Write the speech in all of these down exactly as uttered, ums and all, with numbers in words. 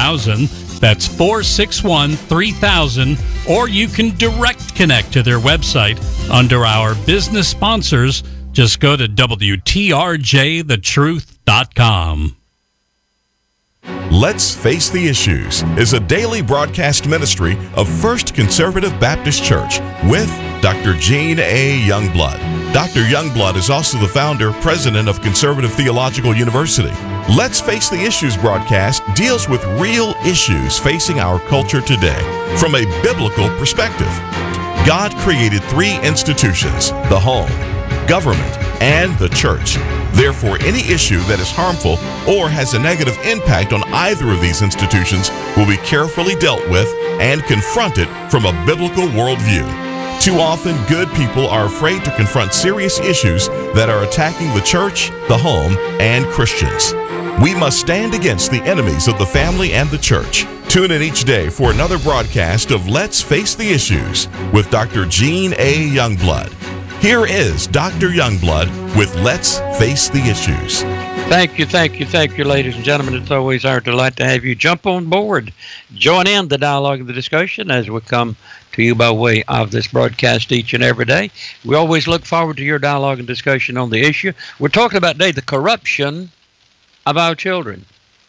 thousand. That's four six one, three thousand. Or you can direct connect to their website under our business sponsors. Just go to W T R J the truth dot com. Let's Face the Issues is a daily broadcast ministry of First Conservative Baptist Church with Doctor Gene A. Youngblood. Doctor Youngblood is also the founder, president of Conservative Theological University. Let's Face the Issues broadcast deals with real issues facing our culture today from a biblical perspective. God created three institutions: the home, government, and the church. Therefore, any issue that is harmful or has a negative impact on either of these institutions will be carefully dealt with and confronted from a biblical worldview. Too often, good people are afraid to confront serious issues that are attacking the church, the home, and Christians. We must stand against the enemies of the family and the church. Tune in each day for another broadcast of Let's Face the Issues with Doctor Gene A. Youngblood. Here is Doctor Youngblood with Let's Face the Issues. Thank you, thank you, thank you, ladies and gentlemen. It's always our delight to have you jump on board. Join in the dialogue and the discussion as we come to you by way of this broadcast each and every day. We always look forward to your dialogue and discussion on the issue. We're talking about today the corruption of our children.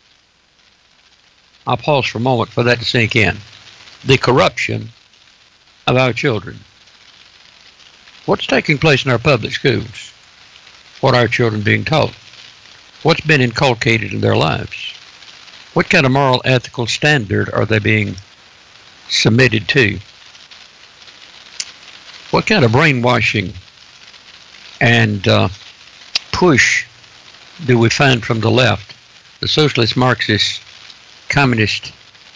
I'll pause for a moment for that to sink in. The corruption of our children. What's taking place in our public schools? What are our children being taught? What's been inculcated in their lives? What kind of moral, ethical standard are they being submitted to? What kind of brainwashing and uh, push do we find from the left, the socialist, Marxist, communist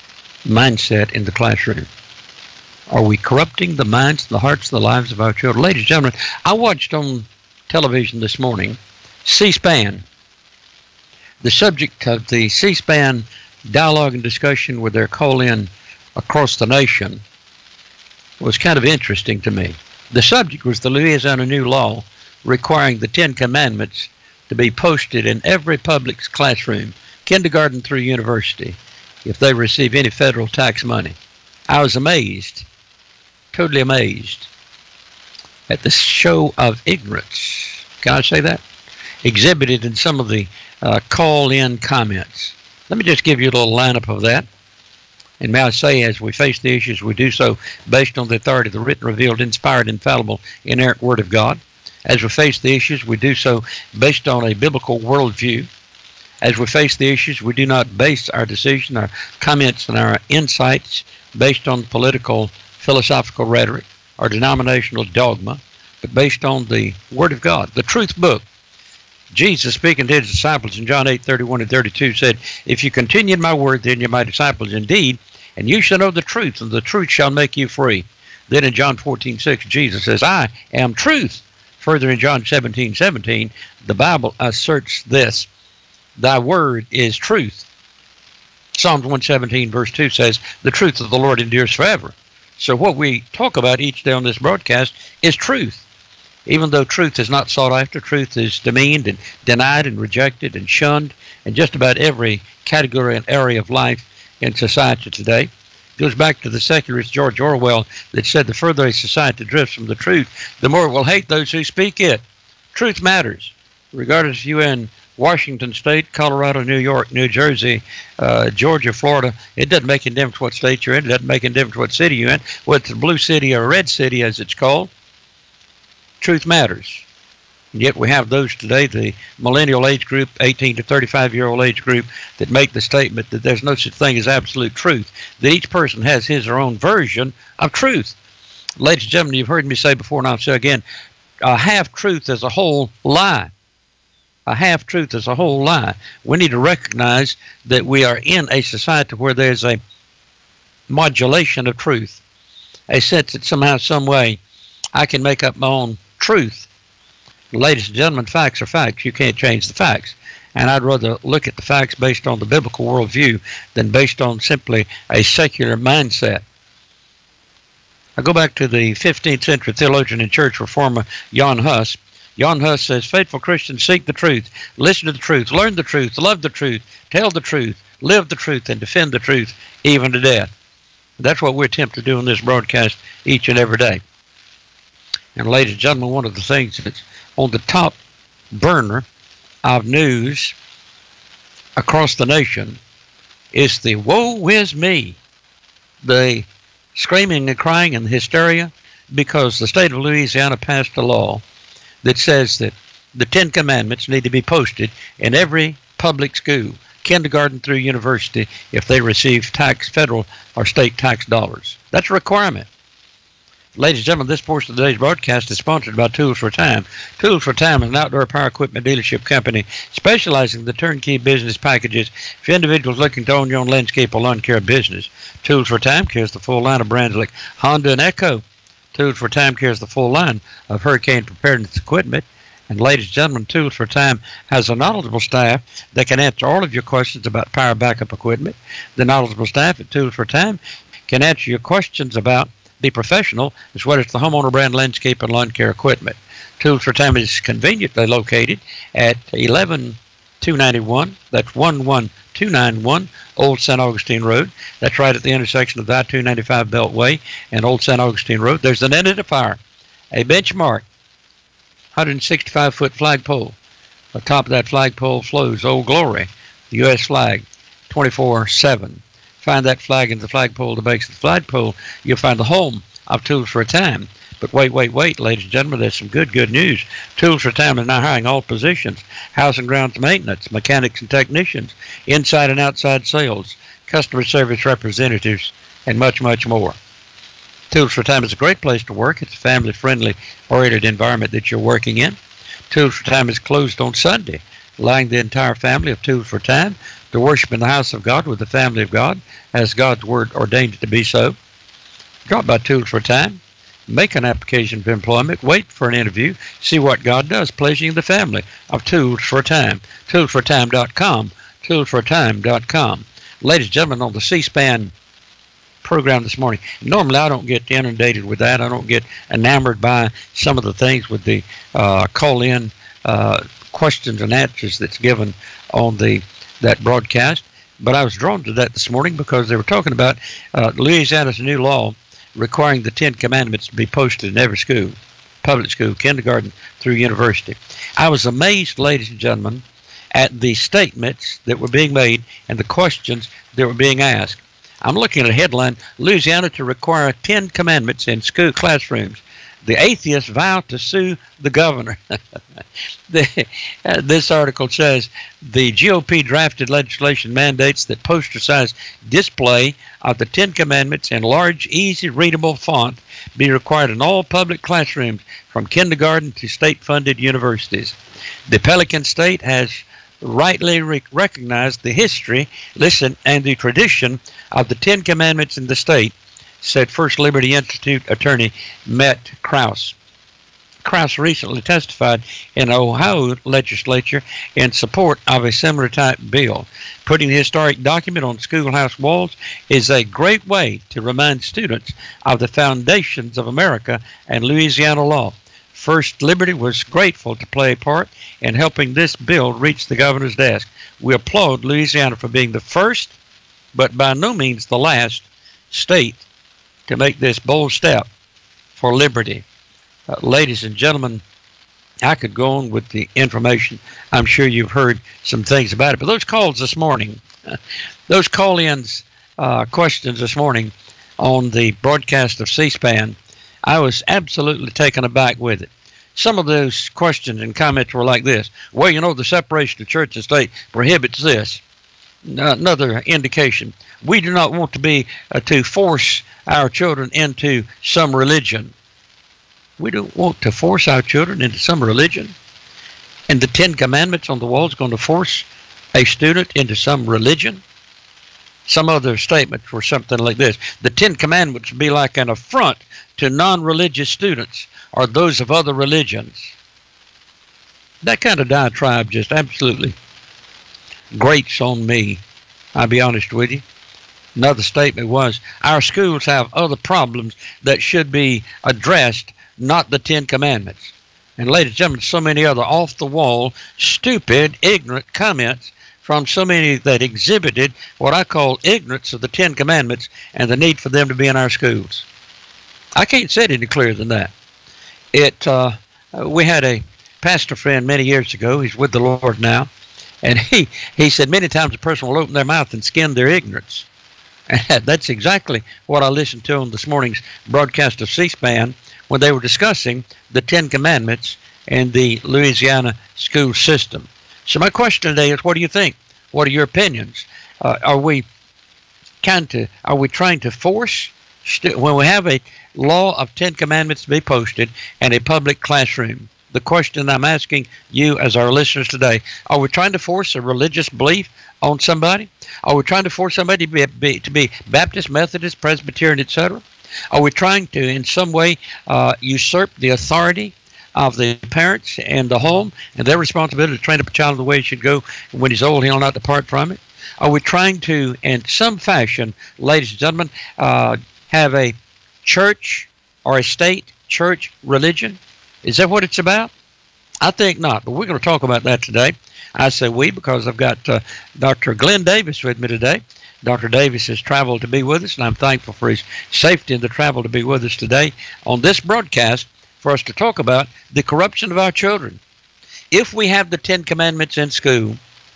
mindset in the classroom? Are we corrupting the minds, the hearts, the lives of our children? Ladies and gentlemen, I watched on television this morning C-SPAN. The subject of the C-SPAN dialogue and discussion with their call-in across the nation was kind of interesting to me. The subject was the Louisiana new law requiring the Ten Commandments to be posted in every public classroom, kindergarten through university, if they receive any federal tax money. I was amazed, totally amazed, at the show of ignorance, can I say that, exhibited in some of the uh, call-in comments. Let me just give you a little lineup of that. And may I say, as we face the issues, we do so based on the authority of the written, revealed, inspired, infallible, inerrant Word of God. As we face the issues, we do so based on a biblical worldview. As we face the issues, we do not base our decision, our comments, and our insights based on political, philosophical rhetoric or denominational dogma, but based on the Word of God, the truth book. Jesus, speaking to his disciples in John eight, thirty-one and thirty-two, said, "If you continue in my word, then you're my disciples indeed, and you shall know the truth, and the truth shall make you free." Then in John fourteen, six, Jesus says, "I am truth." Further in John seventeen, seventeen, the Bible asserts this, "Thy word is truth." Psalms one seventeen, verse two says, "The truth of the Lord endures forever." So what we talk about each day on this broadcast is truth. Even though truth is not sought after, truth is demeaned and denied and rejected and shunned in just about every category and area of life in society today. It goes back to the secularist George Orwell that said, "The further a society drifts from the truth, the more it will hate those who speak it." Truth matters. Regardless if you're in Washington State, Colorado, New York, New Jersey, uh, Georgia, Florida, it doesn't make any difference what state you're in. It doesn't make any difference what city you're in, whether it's a blue city or a red city as it's called. Truth matters. And yet we have those today, the millennial age group, eighteen to thirty-five year old age group, that make the statement that there's no such thing as absolute truth, that each person has his or her own version of truth. Ladies and gentlemen, you've heard me say before, and I'll say again, a half-truth is a whole lie. A half-truth is a whole lie. We need to recognize that we are in a society where there's a modulation of truth, a sense that somehow, some way, I can make up my own truth. Ladies and gentlemen, facts are facts. You can't change the facts. And I'd rather look at the facts based on the biblical worldview than based on simply a secular mindset. I go back to the fifteenth century theologian and church reformer Jan Hus. Jan Hus says, "Faithful Christians seek the truth, listen to the truth, learn the truth, love the truth, tell the truth, live the truth, and defend the truth even to death. That's what we attempt to do in this broadcast each and every day. And ladies and gentlemen, one of the things that's on the top burner of news across the nation is the woe is me, the screaming and crying and hysteria because the state of Louisiana passed a law that says that the Ten Commandments need to be posted in every public school, kindergarten through university, if they receive tax, federal or state tax dollars. That's a requirement. Ladies and gentlemen, this portion of today's broadcast is sponsored by Tools for Time. Tools for Time is an outdoor power equipment dealership company specializing in the turnkey business packages for individuals looking to own your own landscape or lawn care business. Tools for Time carries the full line of brands like Honda and Echo. Tools for Time carries the full line of hurricane preparedness equipment. And ladies and gentlemen, Tools for Time has a knowledgeable staff that can answer all of your questions about power backup equipment. The knowledgeable staff at Tools for Time can answer your questions about the professional as well as the homeowner brand landscape and lawn care equipment. Tools for Time is conveniently located at eleven two ninety-one. That's one one two nine one Old Saint Augustine Road. That's right at the intersection of the I two ninety-five Beltway and Old Saint Augustine Road. There's an identifier, a benchmark, one hundred sixty-five foot flagpole. On top of that flagpole flows Old Glory, the U S flag, twenty-four seven. Find that flag in the flagpole, the base of the flagpole. You'll find the home of Tools for Time. But wait, wait, wait, ladies and gentlemen, there's some good, good news. Tools for Time is now hiring all positions: house and grounds maintenance, mechanics and technicians, inside and outside sales, customer service representatives, and much, much more. Tools for Time is a great place to work. It's a family-friendly, oriented environment that you're working in. Tools for Time is closed on Sunday, allowing the entire family of Tools for Time to worship in the house of God with the family of God, as God's Word ordained it to be so. Drop by Tools for Time, make an application for employment, wait for an interview, see what God does, pleasing the family of Tools for Time. tools for time dot com, tools for time dot com. Ladies and gentlemen, on the C-SPAN program this morning, normally I don't get inundated with that. I don't get enamored by some of the things with the uh, call-in uh, questions and answers that's given on the that broadcast, but I was drawn to that this morning because they were talking about uh, Louisiana's new law requiring the Ten Commandments to be posted in every school, public school, kindergarten through university. I was amazed, ladies and gentlemen, at the statements that were being made and the questions that were being asked. I'm looking at a headline: Louisiana to require Ten Commandments in school classrooms. The atheists vow to sue the governor. the, uh, this article says the G O P drafted legislation mandates that poster-sized display of the Ten Commandments in large, easy, readable font be required in all public classrooms from kindergarten to state-funded universities. The Pelican State has rightly re- recognized the history, listen, and the tradition of the Ten Commandments in the state, said First Liberty Institute attorney Matt Krause. Krause recently testified in the Ohio legislature in support of a similar type bill. Putting the historic document on schoolhouse walls is a great way to remind students of the foundations of America and Louisiana law. First Liberty was grateful to play a part in helping this bill reach the governor's desk. We applaud Louisiana for being the first, but by no means the last, state to make this bold step for liberty. Uh, ladies and gentlemen, I could go on with the information. I'm sure you've heard some things about it. But those calls this morning, uh, those call-ins, uh, questions this morning on the broadcast of C-SPAN, I was absolutely taken aback with it. Some of those questions and comments were like this: well, you know, the separation of church and state prohibits this. Another indication: we do not want to be uh, to force our children into some religion. We don't want to force our children into some religion. And the Ten Commandments on the wall is going to force a student into some religion. Some other statements were something like this: the Ten Commandments would be like an affront to non-religious students or those of other religions. That kind of diatribe just absolutely grates on me, I'll be honest with you. Another statement was, our schools have other problems that should be addressed, not the Ten Commandments. And ladies and gentlemen, so many other off-the-wall, stupid, ignorant comments from so many that exhibited what I call ignorance of the Ten Commandments and the need for them to be in our schools. I can't say it any clearer than that. It uh, we had a pastor friend many years ago. He's with the Lord now, and he he said many times a person will open their mouth and skin their ignorance. And that's exactly what I listened to on this morning's broadcast of C-SPAN when they were discussing the Ten Commandments and the Louisiana school system. So my question today is, what do you think? What are your opinions? Uh, are we kind to are we trying to force stu- when we have a law of Ten Commandments to be posted in a public classroom? The question I'm asking you as our listeners today, are we trying to force a religious belief on somebody? Are we trying to force somebody to be, be, to be Baptist, Methodist, Presbyterian, et cetera? Are we trying to in some way uh, usurp the authority of the parents and the home and their responsibility to train up a child the way he should go? When he's old, he'll not depart from it. Are we trying to, in some fashion, ladies and gentlemen, uh, have a church or a state church religion? Is that what it's about? I think not, but we're going to talk about that today. I say we because I've got uh, Doctor Glenn Davis with me today. Doctor Davis has traveled to be with us, and I'm thankful for his safety in the travel to be with us today on this broadcast for us to talk about the corruption of our children. If we have the Ten Commandments in school,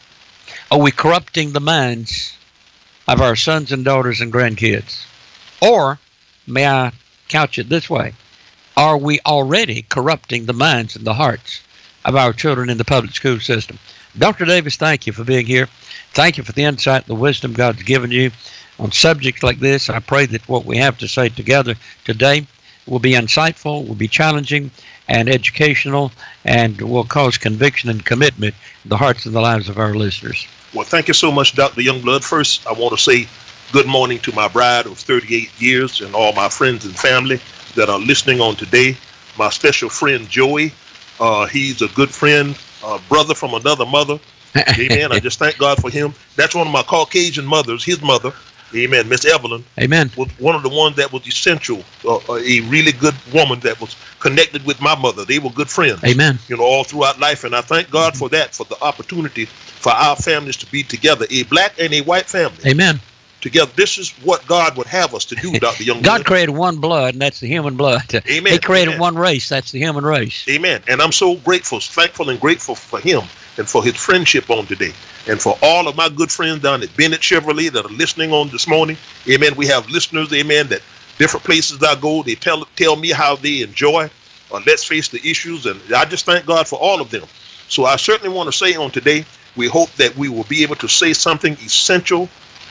are we corrupting the minds of our sons and daughters and grandkids? Or, may I couch it this way, are we already corrupting the minds and the hearts of our children in the public school system? Doctor Davis, thank you for being here. Thank you for the insight and the wisdom God's given you on subjects like this. I pray that what we have to say together today will be insightful, will be challenging and educational, and will cause conviction and commitment in the hearts and the lives of our listeners. Well, thank you so much, Doctor Youngblood. First, I want to say good morning to my bride of thirty-eight years and all my friends and family that are listening on today. My special friend, Joey, uh, he's a good friend, uh, brother from another mother. Amen. I just thank God for him. That's one of my Caucasian mothers, his mother. Amen. Miss Evelyn. Amen. Was one of the ones that was essential, uh, a really good woman that was connected with my mother. They were good friends. Amen. You know, all throughout life. And I thank God mm-hmm. for that, for the opportunity for our families to be together, a black and a white family. Amen. Together. This is what God would have us to do, Doctor Youngblood. God created one blood, and that's the human blood. Amen. He created Amen. one race, that's the human race. Amen. And I'm so grateful, thankful and grateful for him and for his friendship on today. And for all of my good friends down at Bennett Chevrolet that are listening on this morning. Amen. We have listeners, amen, that different places I go, they tell tell me how they enjoy or let's face the issues. And I just thank God for all of them. So I certainly want to say on today, we hope that we will be able to say something essential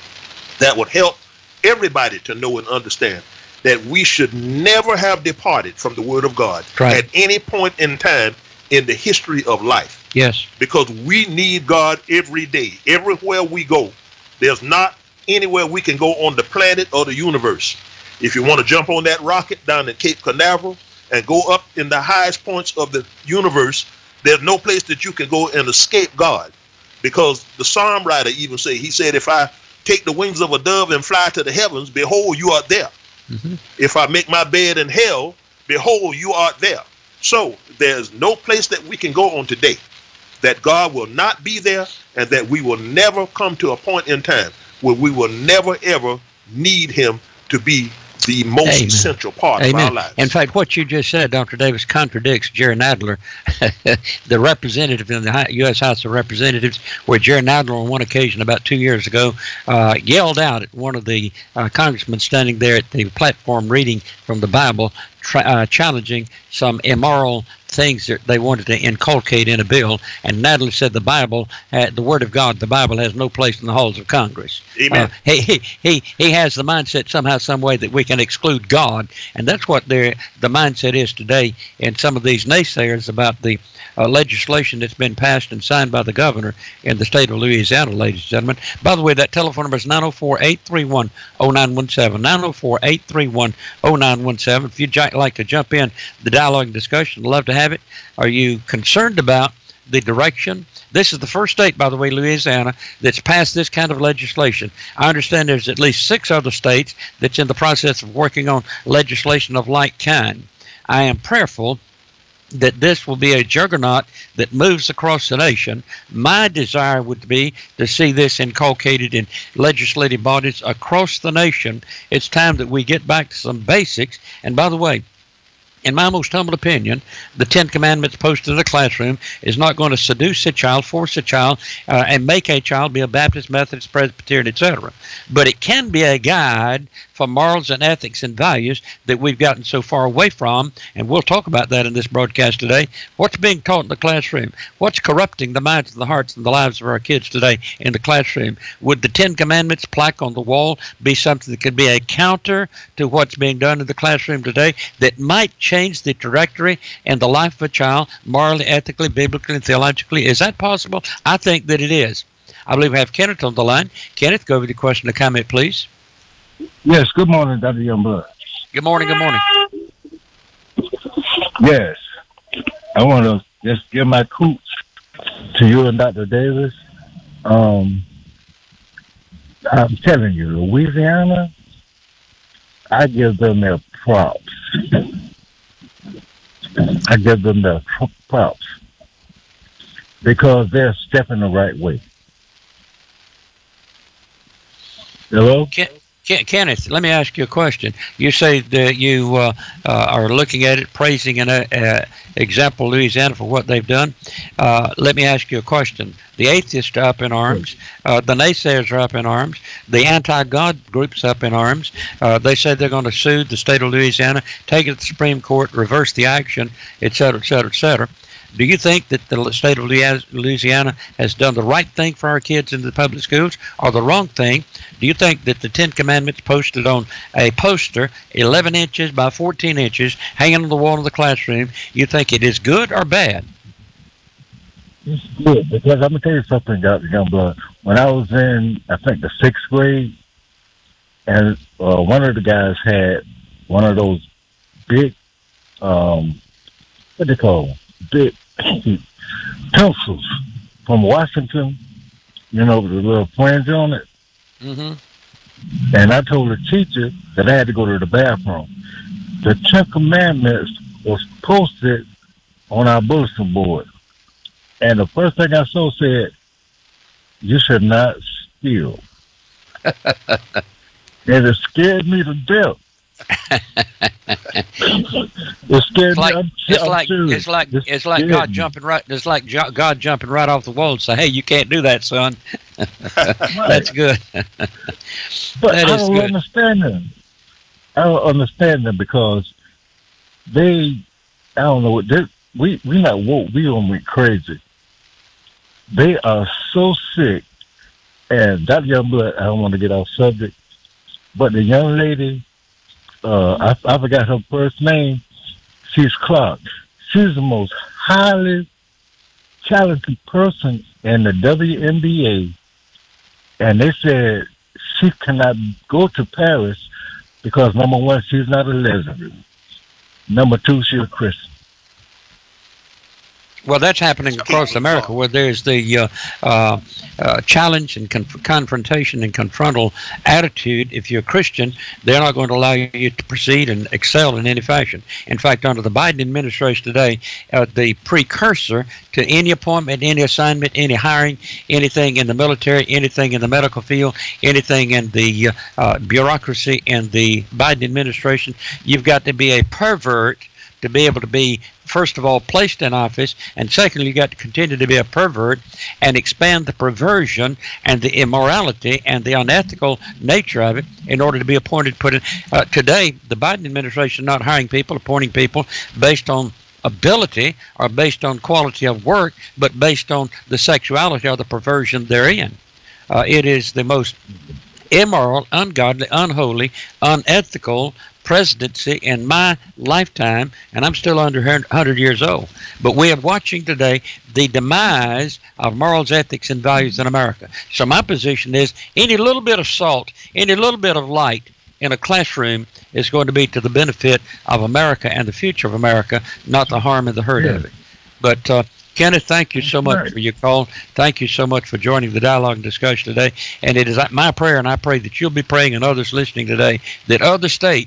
that would help everybody to know and understand that we should never have departed from the Word of God right. at any point in time in the history of life. Yes. Because we need God every day. Everywhere we go, there's not anywhere we can go on the planet or the universe. If you want to jump on that rocket down at Cape Canaveral and go up in the highest points of the universe, there's no place that you can go and escape God. Because the psalm writer even say, he said, if I take the wings of a dove and fly to the heavens, behold, you are there. Mm-hmm. If I make my bed in hell, behold, you are there. So there's no place that we can go on today that God will not be there, and that we will never come to a point in time where we will never, ever need him to be the most Amen. Essential part Amen. Of our lives. In fact, what you just said, Doctor Davis, contradicts Jerry Nadler, the representative in the U S House of Representatives, where Jerry Nadler on one occasion about two years ago uh, yelled out at one of the uh, congressmen standing there at the platform reading from the Bible, tra- uh, challenging some immoral things that they wanted to inculcate in a bill, and Nadler said the Bible, uh, the Word of God, the Bible has no place in the halls of Congress. Amen. Uh, he, he he he has the mindset somehow, some way that we can exclude God, and that's what the mindset is today in some of these naysayers about the uh, legislation that's been passed and signed by the governor in the state of Louisiana, ladies and gentlemen. By the way, that telephone number is nine oh four, eight three one, oh nine one seven, nine oh four, eight three one, oh nine one seven. If you'd like to jump in the dialogue and discussion, I'd love to have it. Are you concerned about the direction? This is the first state, by the way, Louisiana, that's passed this kind of legislation. I understand there's at least six other states that's in the process of working on legislation of like kind. I am prayerful that this will be a juggernaut that moves across the nation. My desire would be to see this inculcated in legislative bodies across the nation. It's time that we get back to some basics. And by the way, in my most humble opinion, the Ten Commandments posted in the classroom is not going to seduce a child, force a child, uh, and make a child be a Baptist, Methodist, Presbyterian, et cetera. But it can be a guide for morals and ethics and values that we've gotten so far away from, and we'll talk about that in this broadcast today. What's being taught in the classroom? What's corrupting the minds and the hearts and the lives of our kids today in the classroom? Would the Ten Commandments plaque on the wall be something that could be a counter to what's being done in the classroom today that might change change the trajectory and the life of a child morally, ethically, biblically, and theologically? Is that possible? I think that it is. I believe we have Kenneth on the line. Kenneth, go over the question or comment, please. Yes, good morning, Doctor Youngblood. Good morning, good morning. Yes, I want to just give my coots to you and Doctor Davis. Um, I'm telling you, Louisiana, I give them their props. I give them their props because they're stepping the right way. Hello? Ken, Ken, Kenneth, let me ask you a question. You say that you uh, uh, are looking at it, praising an uh, example Louisiana for what they've done. Uh, let me ask you a question. The atheists are up in arms. Uh, the naysayers are up in arms. The anti-God groups up in arms. Uh, they said they're going to sue the state of Louisiana, take it to the Supreme Court, reverse the action, et cetera, et cetera, et cetera. Do you think that the state of Louisiana has done the right thing for our kids in the public schools or the wrong thing? Do you think that the Ten Commandments posted on a poster, eleven inches by fourteen inches, hanging on the wall of the classroom, you think it is good or bad? It's good, because I'm going to tell you something, Doctor Youngblood. When I was in, I think, the sixth grade, and uh, one of the guys had one of those big, um, what do they call them? Big pencils from Washington, you know, with a little fringe on it. Mm-hmm. And I told the teacher that I had to go to the bathroom. The Ten Commandments was posted on our bulletin board. And the first thing I saw said, "You should not steal." And it scared me to death. It scared It's like, me. I'm, it's I'm like, serious. it's like, It it's like scared God me. jumping right, it's like jo- God jumping right off the wall and say, "Hey, you can't do that, son." That's good. But That I is don't good. understand them. I don't understand them because they, I don't know, they, we we not woke. We don't went crazy. They are so sick. And Doctor Youngblood, I don't want to get off subject, but the young lady, uh, I, I forgot her first name. She's Clark. She's the most highly talented person in the W N B A. And they said she cannot go to Paris because, number one, she's not a lesbian. Number two, she's a Christian. Well, that's happening across America, where there's the uh, uh, uh, challenge and conf- confrontation and confrontal attitude. If you're a Christian, they're not going to allow you to proceed and excel in any fashion. In fact, under the Biden administration today, uh, the precursor to any appointment, any assignment, any hiring, anything in the military, anything in the medical field, anything in the uh, uh, bureaucracy in the Biden administration, you've got to be a pervert to be able to be, first of all, placed in office, and secondly, you got to continue to be a pervert and expand the perversion and the immorality and the unethical nature of it in order to be appointed. Put in uh, today, the Biden administration not hiring people, appointing people based on ability or based on quality of work, but based on the sexuality or the perversion therein. Uh, it is the most immoral, ungodly, unholy, unethical presidency in my lifetime, and I'm still under one hundred years old. But we are watching today the demise of morals, ethics, and values in America. So my position is any little bit of salt, any little bit of light in a classroom is going to be to the benefit of America and the future of America, not the harm and the hurt Yeah. of it. But uh, Kenneth, thank you so much Right. for your call. Thank you so much for joining the dialogue and discussion today. And it is my prayer, and I pray that you'll be praying and others listening today, that other states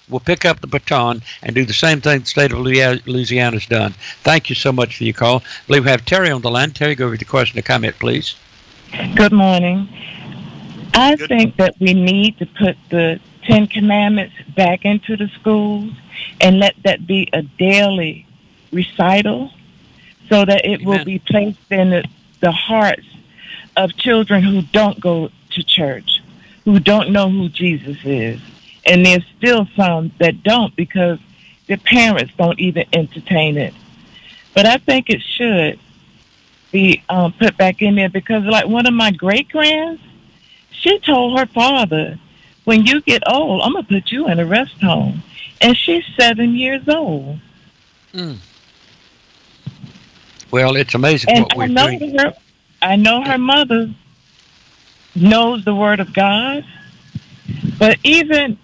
will pick up the baton and do the same thing the state of Louisiana has done. Thank you so much for your call. I believe we have Terry on the line. Terry, go with your question or comment, please. Good morning. I think that we need to put the Ten Commandments back into the schools and let that be a daily recital so that it Amen. Will be placed in the, the hearts of children who don't go to church, who don't know who Jesus is. And there's still some that don't because their parents don't even entertain it. But I think it should be um, put back in there because, like, one of my great-grands, she told her father, when you get old, I'm going to put you in a rest home. And she's seven years old. Mm. Well, it's amazing and what I we're know doing. Her, I know her mother knows the Word of God, but even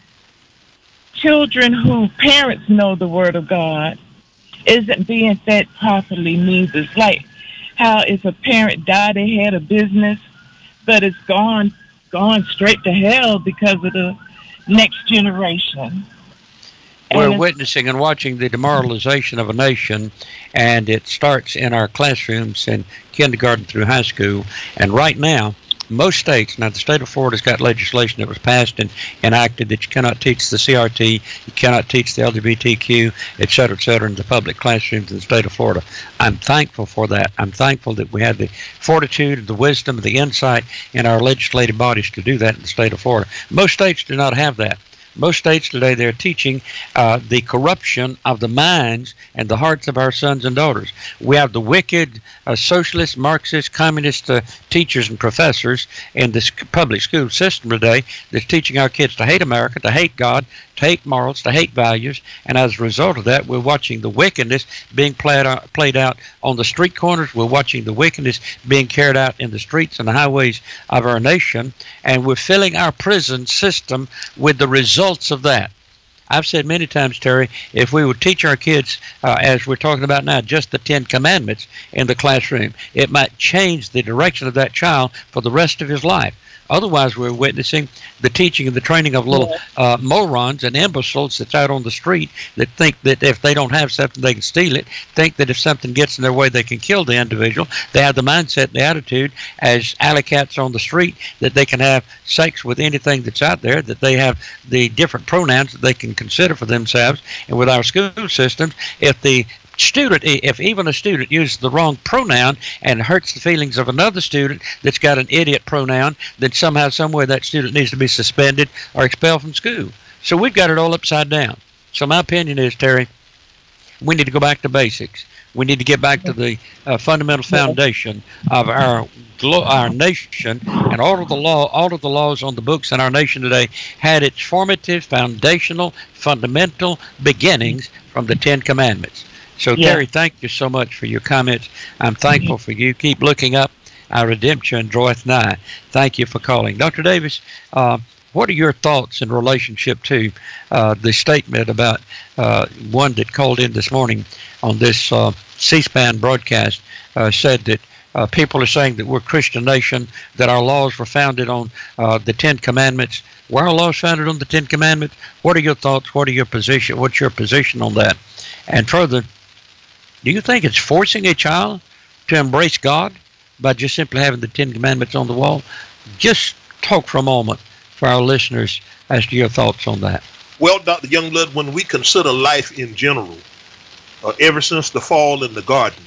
children whose parents know the Word of God isn't being fed properly neither. Like how if a parent died, they had a business, but it's gone gone straight to hell because of the next generation. We're and witnessing and watching the demoralization of a nation, and it starts in our classrooms in kindergarten through high school. And right now, most states, now the state of Florida's got legislation that was passed and enacted that you cannot teach the C R T, you cannot teach the L G B T Q, et cetera, et cetera, in the public classrooms in the state of Florida. I'm thankful for that. I'm thankful that we have the fortitude, the wisdom, the insight in our legislative bodies to do that in the state of Florida. Most states do not have that. Most states today, they're teaching uh, the corruption of the minds and the hearts of our sons and daughters. We have the wicked uh, socialist, Marxist, communist uh, teachers and professors in this public school system today that's teaching our kids to hate America, to hate God, to hate morals, to hate values. And as a result of that, we're watching the wickedness being played out, played out on the street corners. We're watching the wickedness being carried out in the streets and the highways of our nation. And we're filling our prison system with the results of that. I've said many times, Terry, if we would teach our kids, uh, as we're talking about now, just the Ten Commandments in the classroom, it might change the direction of that child for the rest of his life. Otherwise, we're witnessing the teaching and the training of little uh, morons and imbeciles that's out on the street that think that if they don't have something, they can steal it, think that if something gets in their way, they can kill the individual. They have the mindset and the attitude as alley cats on the street that they can have sex with anything that's out there, that they have the different pronouns that they can consider for themselves. And with our school systems, if the student, if even a student uses the wrong pronoun and hurts the feelings of another student that's got an idiot pronoun, then somehow, somewhere that student needs to be suspended or expelled from school. So we've got it all upside down. So my opinion is, Terry, we need to go back to basics. We need to get back to the uh, fundamental foundation of our our nation, and all of the law, all of the laws on the books in our nation today had its formative, foundational, fundamental beginnings from the Ten Commandments. So, yeah. Terry, thank you so much for your comments. I'm thankful for you. Keep looking up. Our redemption draweth nigh. Thank you for calling. Doctor Davis, uh, what are your thoughts in relationship to uh, the statement about uh, one that called in this morning on this uh, C-SPAN broadcast, uh, said that uh, people are saying that we're a Christian nation, that our laws were founded on uh, the Ten Commandments. Were our laws founded on the Ten Commandments? What are your thoughts? What are your position? What's your position on that? And further, do you think it's forcing a child to embrace God by just simply having the Ten Commandments on the wall? Just talk for a moment for our listeners as to your thoughts on that. Well, Doctor Youngblood, when we consider life in general, uh, ever since the fall in the garden,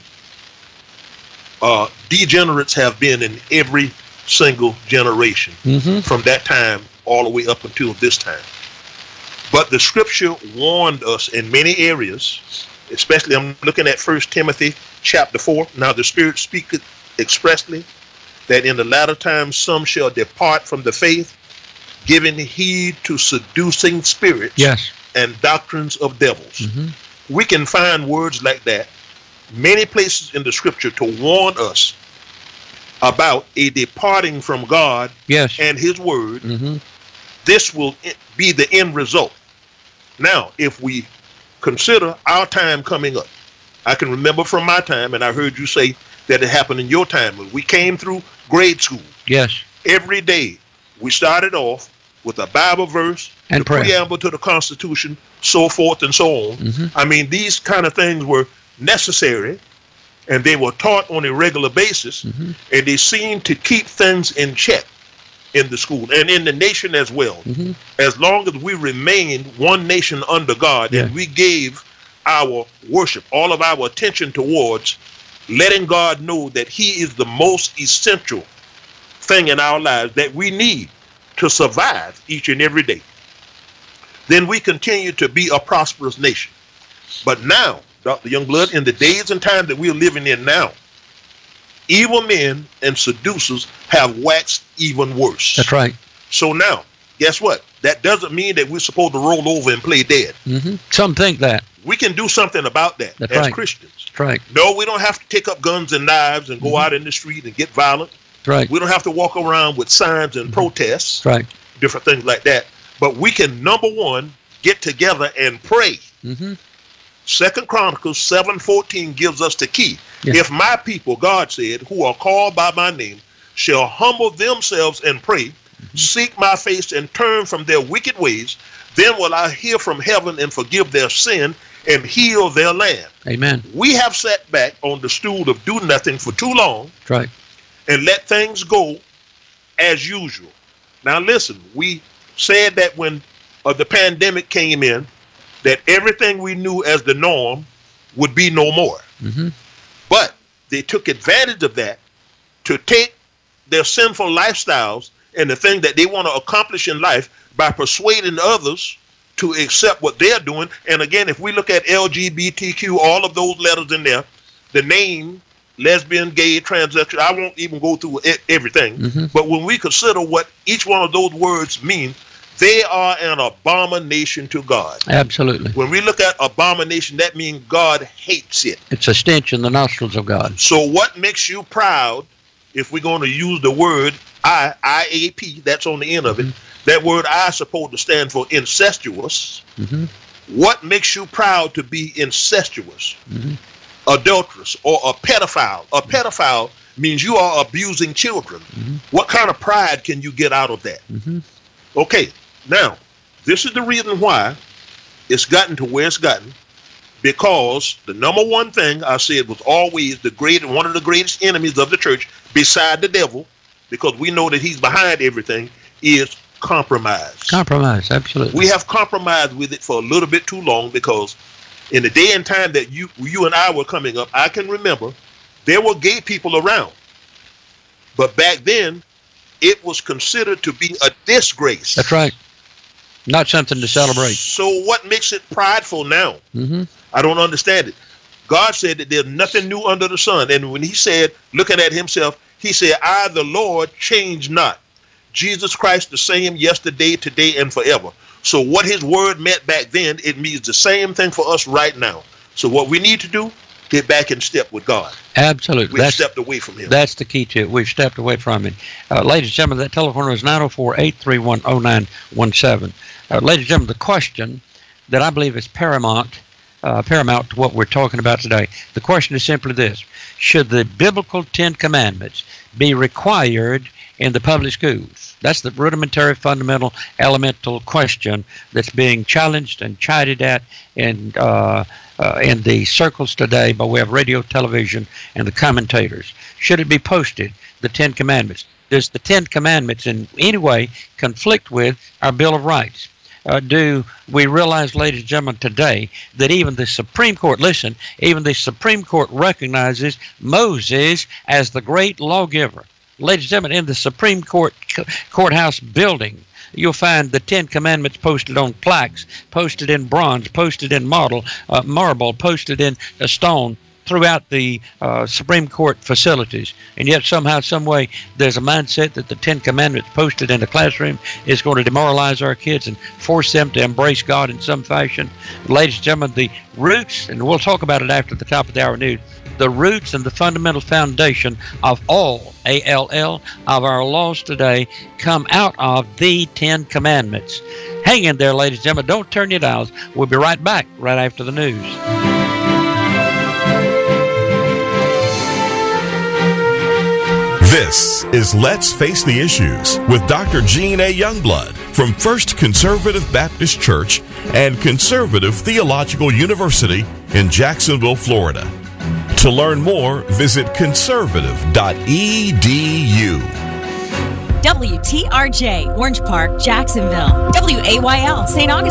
uh, degenerates have been in every single generation mm-hmm. from that time all the way up until this time. But the scripture warned us in many areas, especially I'm looking at First Timothy chapter four. Now the Spirit speaketh expressly that in the latter times some shall depart from the faith, giving heed to seducing spirits yes. and doctrines of devils. Mm-hmm. We can find words like that many places in the scripture to warn us about a departing from God yes. and his word. Mm-hmm. This will be the end result. Now, if we consider our time coming up, I can remember from my time, and I heard you say that it happened in your time. We came through grade school. Yes. Every day we started off with a Bible verse, and the prayer. preamble to the Constitution, so forth and so on. Mm-hmm. I mean, these kind of things were necessary, and they were taught on a regular basis, mm-hmm. and they seemed to keep things in check in the school and in the nation as well. Mm-hmm. As long as we remained one nation under God, Yeah. and we gave our worship, all of our attention towards letting God know that he is the most essential thing in our lives that we need to survive each and every day, then we continue to be a prosperous nation. But now, Doctor Youngblood, in the days and times that we're living in now, evil men and seducers have waxed even worse. That's right. So now, guess what? That doesn't mean that we're supposed to roll over and play dead. Mm-hmm. Some think that. We can do something about that That's as right. Christians. That's right. No, we don't have to take up guns and knives and go Mm-hmm. out in the street and get violent. That's right. We don't have to walk around with signs and Mm-hmm. protests, That's right. different things like that. But we can, number one, get together and pray. Mm-hmm. Second Chronicles seven fourteen gives us the key. Yeah. If my people, God said, who are called by my name, shall humble themselves and pray, mm-hmm. seek my face and turn from their wicked ways, then will I hear from heaven and forgive their sin and heal their land. Amen. We have sat back on the stool of do nothing for too long That's right. and let things go as usual. Now listen, we said that when uh, the pandemic came in, that everything we knew as the norm would be no more. Mm-hmm. But they took advantage of that to take their sinful lifestyles and the thing that they want to accomplish in life by persuading others to accept what they're doing. And again, if we look at L G B T Q, all of those letters in there, the name, lesbian, gay, transsexual, I won't even go through e- everything. Mm-hmm. But when we consider what each one of those words mean, they are an abomination to God. Absolutely. When we look at abomination, that means God hates it. It's a stench in the nostrils of God. So what makes you proud, if we're going to use the word I, I A P, that's on the end of it, Mm-hmm. that word I is supposed to stand for incestuous. Mm-hmm. What makes you proud to be incestuous, Mm-hmm. adulterous, or a pedophile? A pedophile means you are abusing children. Mm-hmm. What kind of pride can you get out of that? Mm-hmm. Okay, now, this is the reason why it's gotten to where it's gotten, because the number one thing I said was always the great, one of the greatest enemies of the church, beside the devil, because we know that he's behind everything, is compromise. Compromise, absolutely. We have compromised with it for a little bit too long, because in the day and time that you you and I were coming up, I can remember there were gay people around. But back then, it was considered to be a disgrace. That's right. Not something to celebrate. So what makes it prideful now? Mm-hmm. I don't understand it. God said that there's nothing new under the sun. And when he said, looking at himself, he said, I, the Lord, change not. Jesus Christ the same yesterday, today, and forever. So what his word meant back then, it means the same thing for us right now. So what we need to do, get back in step with God. Absolutely. We've That's, stepped away from him. that's the key to it. We've stepped away from it. Uh, ladies and gentlemen, that telephone number is nine oh four, eight three one, oh nine one seven. Uh, ladies and gentlemen, the question that I believe is paramount, uh, paramount to what we're talking about today, the question is simply this. Should the biblical Ten Commandments be required in the public schools? That's the rudimentary, fundamental, elemental question that's being challenged and chided at in, uh, uh, in the circles today by way of radio, television, and the commentators. Should it be posted, the Ten Commandments? Does the Ten Commandments in any way conflict with our Bill of Rights? Uh, do we realize, ladies and gentlemen, today that even the Supreme Court, listen, even the Supreme Court recognizes Moses as the great lawgiver? Ladies and gentlemen, in the Supreme Court courthouse building, you'll find the Ten Commandments posted on plaques, posted in bronze, posted in marble, uh, marble, posted in a stone throughout the uh, Supreme Court facilities. And yet somehow, some way, there's a mindset that the Ten Commandments posted in the classroom is going to demoralize our kids and force them to embrace God in some fashion. Ladies and gentlemen, the roots, and we'll talk about it after the top of the hour news, the roots and the fundamental foundation of all, A L L, of our laws today come out of the Ten Commandments. Hang in there, ladies and gentlemen. Don't turn your dials. We'll be right back right after the news. This is Let's Face the Issues with Doctor Gene A. Youngblood from First Conservative Baptist Church and Conservative Theological University in Jacksonville, Florida. To learn more, visit conservative dot e d u. W T R J, Orange Park, Jacksonville. W A Y L, Saint Augustine.